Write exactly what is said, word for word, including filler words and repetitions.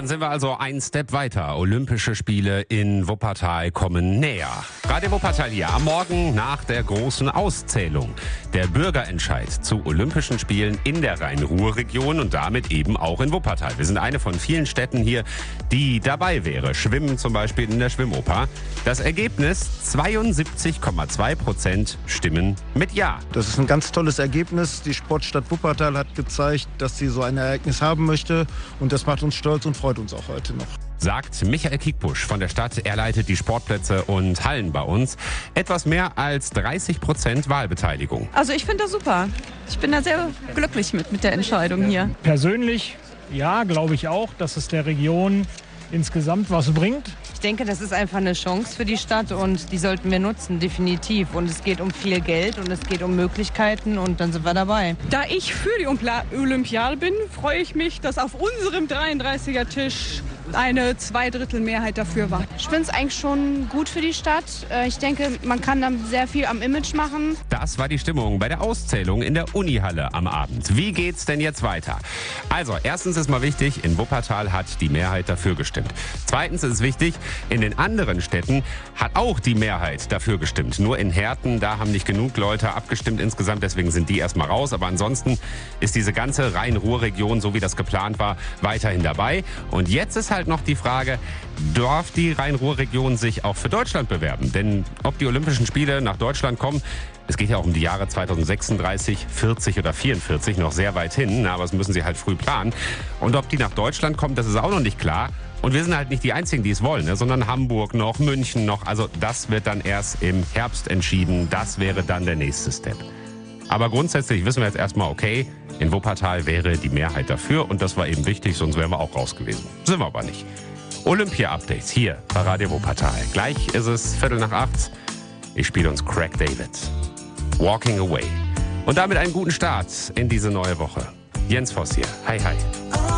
Dann sind wir also ein Step weiter. Olympische Spiele in Wuppertal kommen näher. Radio Wuppertal hier am Morgen nach der großen Auszählung. Der Bürgerentscheid zu Olympischen Spielen in der Rhein-Ruhr-Region und damit eben auch in Wuppertal. Wir sind eine von vielen Städten hier, die dabei wäre. Schwimmen zum Beispiel in der Schwimmoper. Das Ergebnis: zweiundsiebzig Komma zwei Prozent stimmen mit Ja. Das ist ein ganz tolles Ergebnis. Die Sportstadt Wuppertal hat gezeigt, dass sie so ein Ereignis haben möchte. Und das macht uns stolz und freut uns auch heute noch. Sagt Michael Kiekbusch von der Stadt. Er leitet die Sportplätze und Hallen bei uns. Etwas mehr als dreißig Prozent Wahlbeteiligung. Also ich finde das super. Ich bin da sehr glücklich mit, mit der Entscheidung hier. Persönlich, ja, glaube ich auch, dass es der Region insgesamt was bringt. Ich denke, das ist einfach eine Chance für die Stadt und die sollten wir nutzen, definitiv. Und es geht um viel Geld und es geht um Möglichkeiten und dann sind wir dabei. Da ich für die Olympiade bin, freue ich mich, dass auf unserem dreiunddreißiger Tisch eine Zweidrittelmehrheit dafür war. Ich finde es eigentlich schon gut für die Stadt. Ich denke, man kann dann sehr viel am Image machen. Das war die Stimmung bei der Auszählung in der Unihalle am Abend. Wie geht's denn jetzt weiter? Also, erstens ist mal wichtig, in Wuppertal hat die Mehrheit dafür gestimmt. Zweitens ist es wichtig, in den anderen Städten hat auch die Mehrheit dafür gestimmt. Nur in Herten, da haben nicht genug Leute abgestimmt insgesamt, deswegen sind die erstmal raus. Aber ansonsten ist diese ganze Rhein-Ruhr-Region, so wie das geplant war, weiterhin dabei. Und jetzt ist halt noch die Frage, darf die Rhein-Ruhr-Region sich auch für Deutschland bewerben? Denn ob die Olympischen Spiele nach Deutschland kommen, es geht ja auch um die Jahre zweitausendsechsunddreißig, vierzig oder vierundvierzig, noch sehr weit hin, aber das müssen sie halt früh planen. Und ob die nach Deutschland kommen, das ist auch noch nicht klar. Und wir sind halt nicht die Einzigen, die es wollen, ne? Sondern Hamburg noch, München noch. Also das wird dann erst im Herbst entschieden. Das wäre dann der nächste Step. Aber grundsätzlich wissen wir jetzt erstmal, okay, in Wuppertal wäre die Mehrheit dafür. Und das war eben wichtig, sonst wären wir auch raus gewesen. Sind wir aber nicht. Olympia-Updates hier bei Radio Wuppertal. Gleich ist es Viertel nach acht. Ich spiele uns Craig David. Walking Away. Und damit einen guten Start in diese neue Woche. Jens Voss hier. Hi, hi.